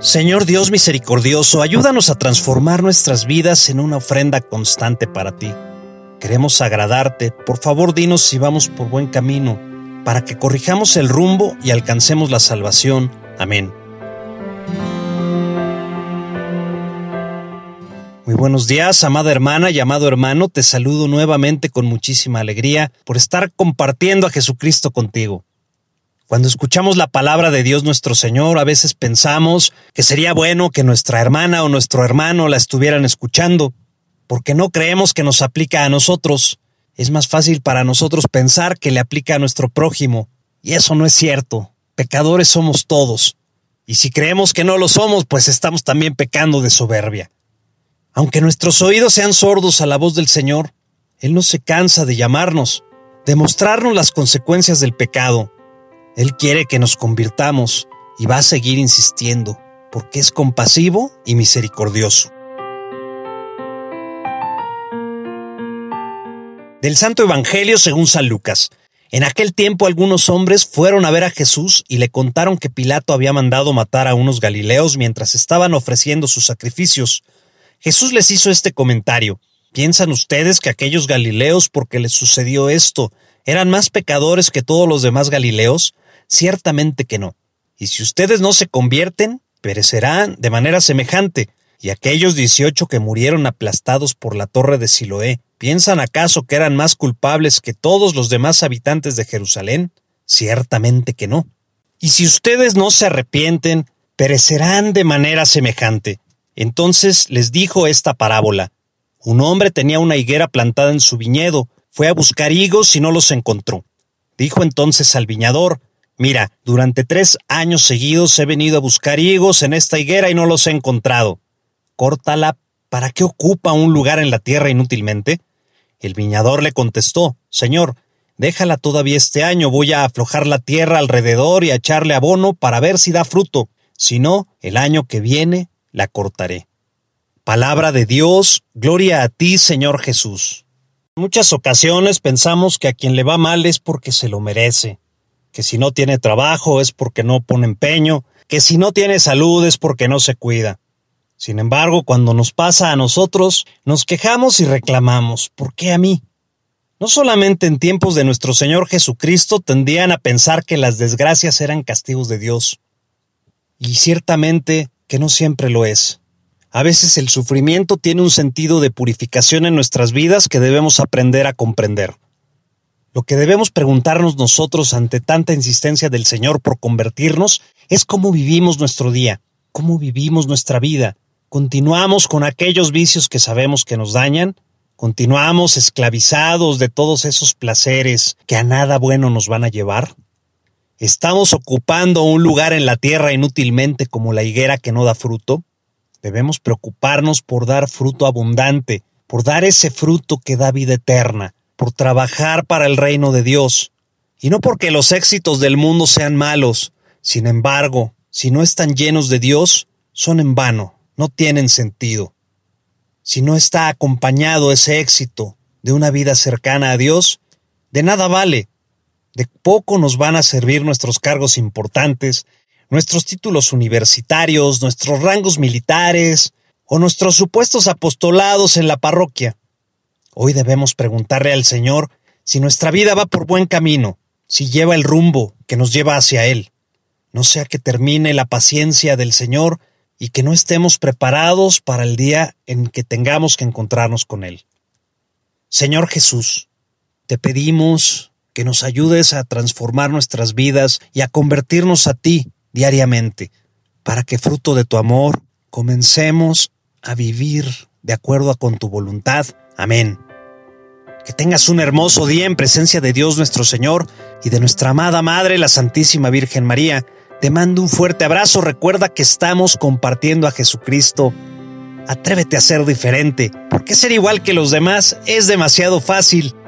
Señor Dios misericordioso, ayúdanos a transformar nuestras vidas en una ofrenda constante para ti. Queremos agradarte, por favor dinos si vamos por buen camino, para que corrijamos el rumbo y alcancemos la salvación. Amén. Muy buenos días, amada hermana y amado hermano, te saludo nuevamente con muchísima alegría por estar compartiendo a Jesucristo contigo. Cuando escuchamos la palabra de Dios nuestro Señor, a veces pensamos que sería bueno que nuestra hermana o nuestro hermano la estuvieran escuchando, porque no creemos que nos aplica a nosotros. Es más fácil para nosotros pensar que le aplica a nuestro prójimo, y eso no es cierto. Pecadores somos todos, y si creemos que no lo somos, pues estamos también pecando de soberbia. Aunque nuestros oídos sean sordos a la voz del Señor, Él no se cansa de llamarnos, de mostrarnos las consecuencias del pecado. Él quiere que nos convirtamos y va a seguir insistiendo, porque es compasivo y misericordioso. Del Santo Evangelio según San Lucas. En aquel tiempo algunos hombres fueron a ver a Jesús y le contaron que Pilato había mandado matar a unos galileos mientras estaban ofreciendo sus sacrificios. Jesús les hizo este comentario: ¿piensan ustedes que aquellos galileos, porque les sucedió esto, eran más pecadores que todos los demás galileos? Ciertamente que no. Y si ustedes no se convierten, perecerán de manera semejante. Y aquellos 18 que murieron aplastados por la torre de Siloé, ¿piensan acaso que eran más culpables que todos los demás habitantes de Jerusalén? Ciertamente que no. Y si ustedes no se arrepienten, perecerán de manera semejante. Entonces les dijo esta parábola: un hombre tenía una higuera plantada en su viñedo, fue a buscar higos y no los encontró. Dijo entonces al viñador: mira, durante 3 años seguidos he venido a buscar higos en esta higuera y no los he encontrado. Córtala, ¿para qué ocupa un lugar en la tierra inútilmente? El viñador le contestó: Señor, déjala todavía este año, voy a aflojar la tierra alrededor y a echarle abono para ver si da fruto. Si no, el año que viene la cortaré. Palabra de Dios, gloria a ti, Señor Jesús. En muchas ocasiones pensamos que a quien le va mal es porque se lo merece, que si no tiene trabajo es porque no pone empeño, que si no tiene salud es porque no se cuida. Sin embargo, cuando nos pasa a nosotros, nos quejamos y reclamamos: ¿por qué a mí? No solamente en tiempos de nuestro Señor Jesucristo tendían a pensar que las desgracias eran castigos de Dios. Y ciertamente que no siempre lo es. A veces el sufrimiento tiene un sentido de purificación en nuestras vidas que debemos aprender a comprender. Lo que debemos preguntarnos nosotros ante tanta insistencia del Señor por convertirnos es cómo vivimos nuestro día, cómo vivimos nuestra vida. ¿Continuamos con aquellos vicios que sabemos que nos dañan? ¿Continuamos esclavizados de todos esos placeres que a nada bueno nos van a llevar? ¿Estamos ocupando un lugar en la tierra inútilmente como la higuera que no da fruto? Debemos preocuparnos por dar fruto abundante, por dar ese fruto que da vida eterna, por trabajar para el reino de Dios. Y no porque los éxitos del mundo sean malos. Sin embargo, si no están llenos de Dios, son en vano, no tienen sentido. Si no está acompañado ese éxito de una vida cercana a Dios, de nada vale. De poco nos van a servir nuestros cargos importantes, nuestros títulos universitarios, nuestros rangos militares o nuestros supuestos apostolados en la parroquia. Hoy debemos preguntarle al Señor si nuestra vida va por buen camino, si lleva el rumbo que nos lleva hacia Él. No sea que termine la paciencia del Señor y que no estemos preparados para el día en que tengamos que encontrarnos con Él. Señor Jesús, te pedimos que nos ayudes a transformar nuestras vidas y a convertirnos a ti diariamente, para que fruto de tu amor comencemos a vivir de acuerdo con tu voluntad. Amén. Que tengas un hermoso día en presencia de Dios nuestro Señor y de nuestra amada Madre, la Santísima Virgen María. Te mando un fuerte abrazo. Recuerda que estamos compartiendo a Jesucristo. Atrévete a ser diferente, porque ser igual que los demás es demasiado fácil.